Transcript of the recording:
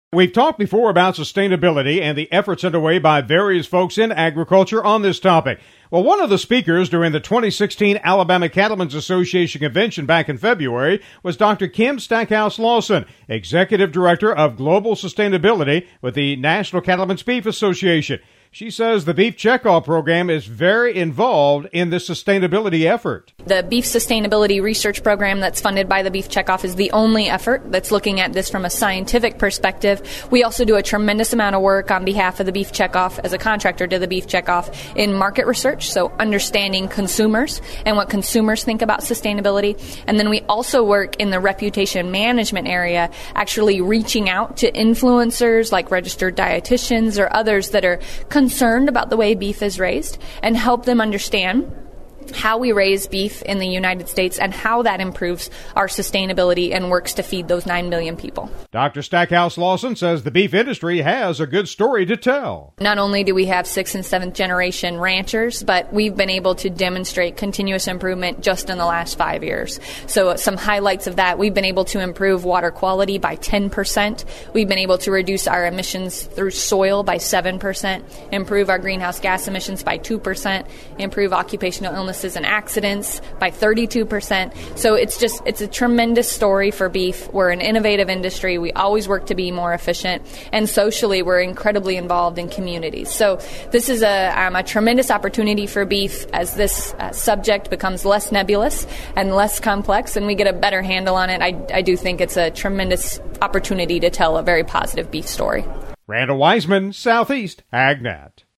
We've talked before about sustainability and the efforts underway by various folks in agriculture on this topic. Well, one of the speakers during the 2016 Alabama Cattlemen's Association convention back in February was Dr. Kim Stackhouse Lawson, Executive Director of Global Sustainability with the National Cattlemen's Beef Association. She says the Beef Checkoff program is very involved in this sustainability effort. The Beef Sustainability Research Program that's funded by the Beef Checkoff is the only effort that's looking at this from a scientific perspective. We also do a tremendous amount of work on behalf of the Beef Checkoff as a contractor to the Beef Checkoff in market research, so understanding consumers and what consumers think about sustainability. And then we also work in the reputation management area, actually reaching out to influencers like registered dietitians or others that are concerned about the way beef is raised and help them understand how we raise beef in the United States and how that improves our sustainability and works to feed those 9 million people. Dr. Stackhouse Lawson says the beef industry has a good story to tell. Not only do we have 6th and 7th generation ranchers, but we've been able to demonstrate continuous improvement just in the last 5 years. So some highlights of that: we've been able to improve water quality by 10%. We've been able to reduce our emissions through soil by 7%, improve our greenhouse gas emissions by 2%, improve occupational illness and accidents by 32%. So it's a tremendous story for beef. We're an innovative industry. We always work to be more efficient. And socially, we're incredibly involved in communities. So this is a tremendous opportunity for beef as this subject becomes less nebulous and less complex, and we get a better handle on it. I do think it's a tremendous opportunity to tell a very positive beef story. Randall Wiseman, Southeast AgNet.